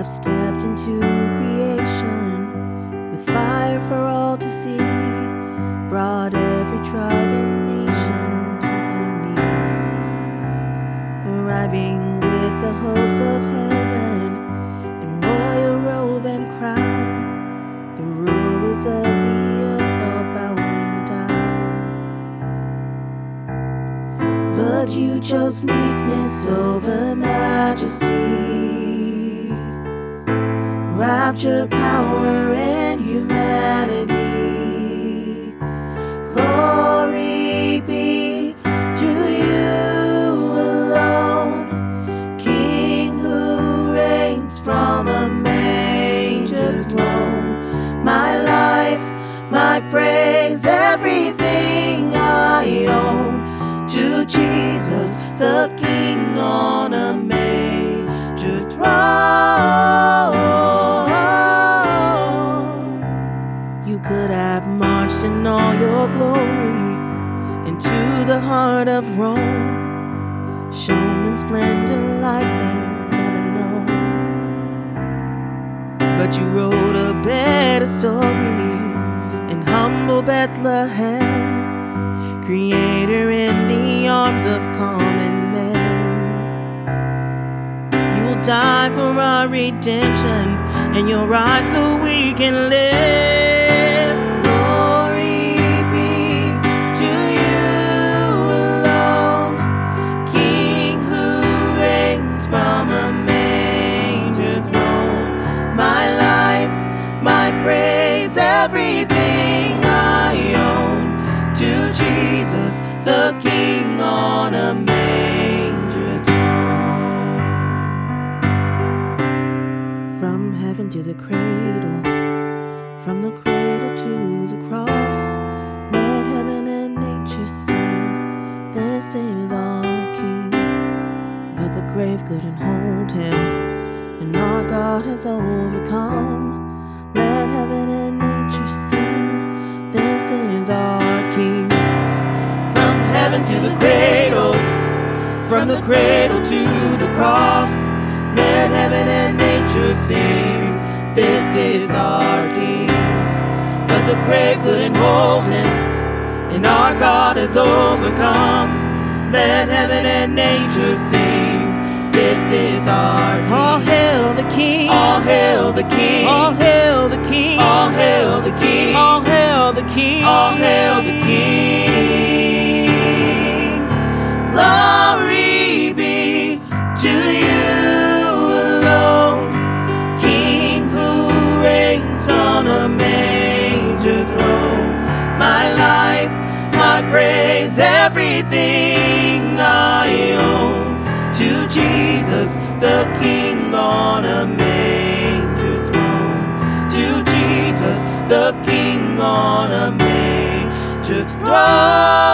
have stepped into creation with fire for all to see, brought every tribe and nation to their knees, arriving with the host of heaven in royal robe and crown. The rulers of the earth are bowing down, but you chose meekness over majesty, wrapped your power in humanity. Glory be to you alone, King who reigns from a manger throne. My life, my praise, everything I own, to Jesus the King on a manger throne. You could have marched in all your glory into the heart of Rome, shone in splendor like they've never known. But you wrote a better story in humble Bethlehem, Creator in the arms of common men. You will die for our redemption, and you'll rise so we can live. Glory be to you alone, King who reigns from a manger throne. My life, my praise, everything I own, to Jesus the King on a manger throne. From heaven to the cradle, from the cradle to the cross, let heaven and nature sing, this is our King. But the grave couldn't hold him, and our God has overcome. Let heaven and nature sing, this is our King. From heaven to the cradle, from the cradle to the cross, let heaven and nature sing, this is our King. But the grave couldn't hold him, and our God has overcome. Let heaven and nature sing, this is our King. All hail the King, all hail the King, all hail the King, all hail the King, all hail the King, all hail the King. Glory be to you alone, King who reigns on a manger throne. My life, my praise, everything I own, to Jesus the King on a manger throne, to Jesus the King on a manger throne.